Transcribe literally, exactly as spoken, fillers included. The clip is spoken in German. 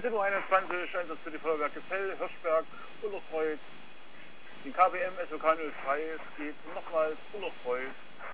Demo einundzwanzig, Einsatz für die Feuerwerke Fell, Hirschberg, Bullerfreud, den K B M S O K null drei, es geht nochmals Bullerfreud.